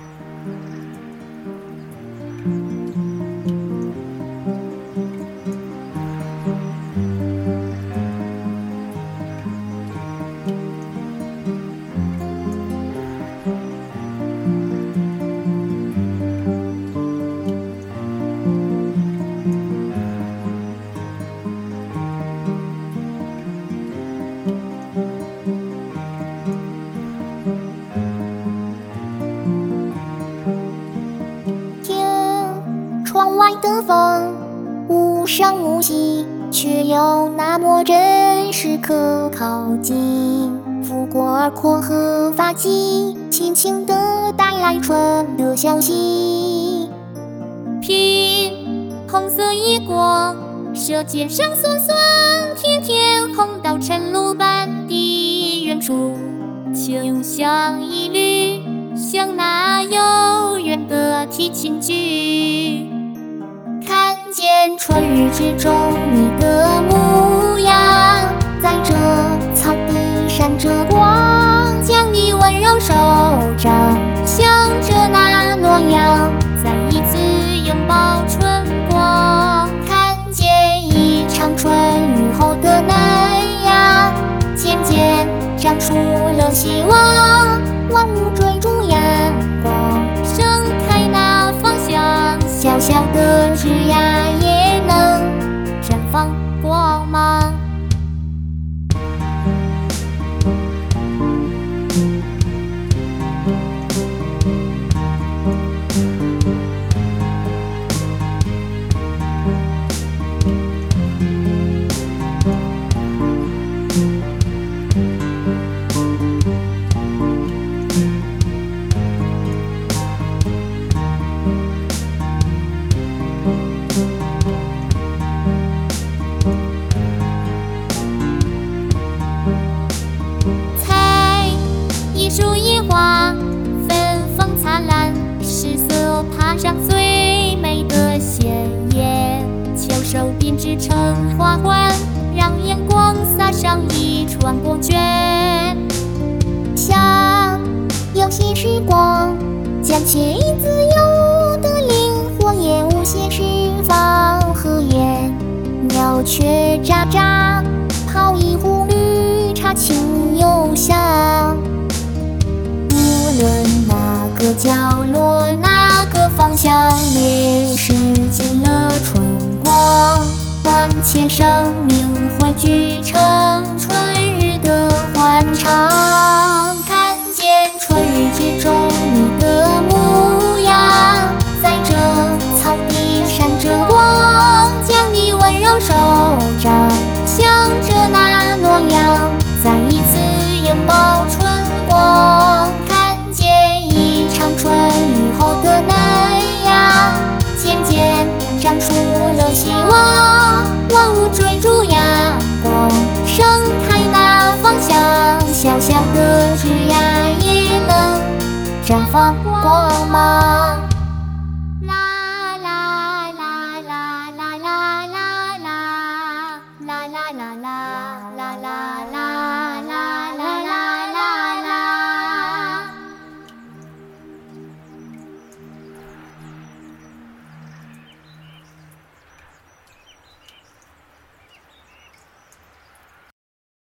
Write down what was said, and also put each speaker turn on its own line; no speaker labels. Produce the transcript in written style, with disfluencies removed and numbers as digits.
窗外的风无声无息，却又那么真实可靠近。拂过耳廓和发髻，轻轻地带来春的消息。
凭红色一过，舌尖上酸酸甜甜，红到晨露般的远处，就像一缕像那悠远的提琴曲。
看见春日之中你的模样，在这草地闪着光，
将你温柔手掌，向着那诺阳，再一次拥抱春光。
看见一场春雨后的嫩芽，渐渐长出了希望，万物追逐阳光，
盛开那芳香，
小小的枝桠也能
绽放光芒。树一花，芬芳灿烂，诗色爬上最美的鲜艳。巧手编织成花环，让阳光洒上一窗光圈。
想有些时光，将惬意自由的灵魂也无限释放和颜。鸟雀喳喳，泡一壶绿茶，清幽香。无论哪个角落，哪个方向，也是进了春光。万千生命汇聚成春日的欢唱。看见春日之中你的模样，在这草地闪着光，将你温柔手掌，向着那诺阳，再一次拥抱春光。春雨后的嫩芽，渐渐长出了希望，万物追逐阳光，盛开那芳香，小小的枝桠也能绽放光芒。
啦啦啦啦啦啦啦啦啦啦啦啦啦啦。